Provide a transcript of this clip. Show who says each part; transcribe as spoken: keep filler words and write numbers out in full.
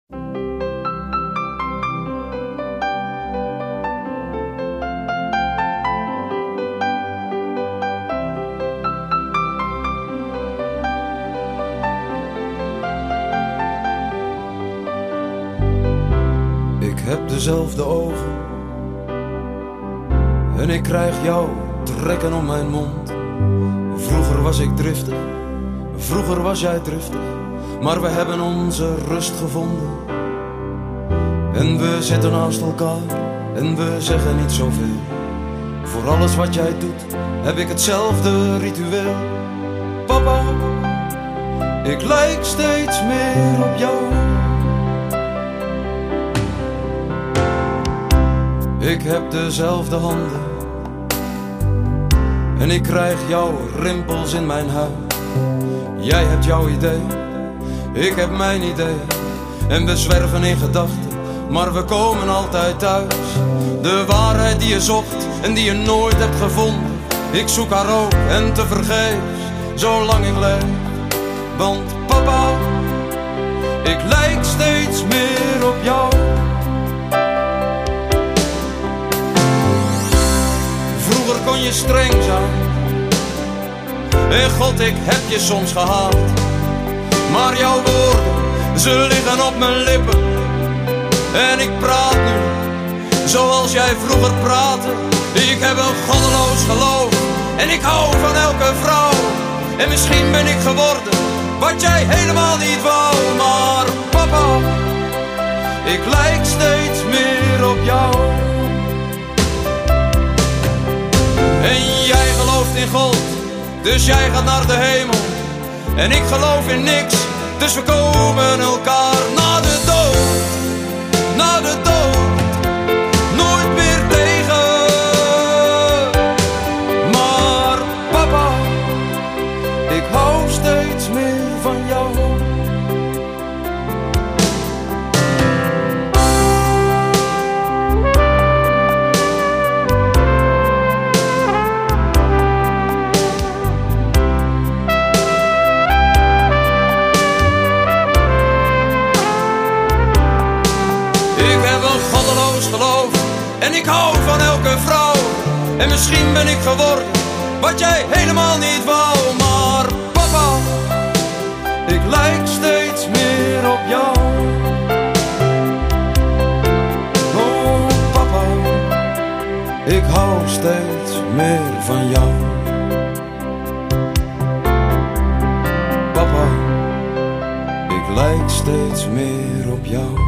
Speaker 1: Ik heb dezelfde ogen en ik krijg jou trekken om mijn mond. Vroeger was ik driftig, vroeger was jij driftig, maar we hebben onze rust gevonden. En we zitten naast elkaar en we zeggen niet zoveel. Voor alles wat jij doet heb ik hetzelfde ritueel. Papa, ik lijk steeds meer op jou. Ik heb dezelfde handen en ik krijg jouw rimpels in mijn huid. Jij hebt jouw idee, ik heb mijn idee. En we zwerven in gedachten, maar we komen altijd thuis. De waarheid die je zocht en die je nooit hebt gevonden. Ik zoek haar ook en tevergeefs, zolang ik leef. Want papa, ik lijk steeds meer op jou. Vroeger kon je streng zijn en God, ik heb je soms gehaat. Maar jouw woorden, ze liggen op mijn lippen. En ik praat nu zoals jij vroeger praatte. Ik heb een goddeloos geloof en ik hou van elke vrouw. En misschien ben ik geworden wat jij helemaal niet wou. Maar papa, ik lijk steeds meer op jou. En jij gelooft in God, dus jij gaat naar de hemel. En ik geloof in niks, dus we komen elkaar na de dood. Na de dood, nooit meer tegen. Maar papa, ik hou steeds meer van jou. Geloof en ik hou van elke vrouw. En misschien ben ik geworden wat jij helemaal niet wou. Maar papa, ik lijk steeds meer op jou. Oh papa, ik hou steeds meer van jou. Papa, ik lijk steeds meer op jou.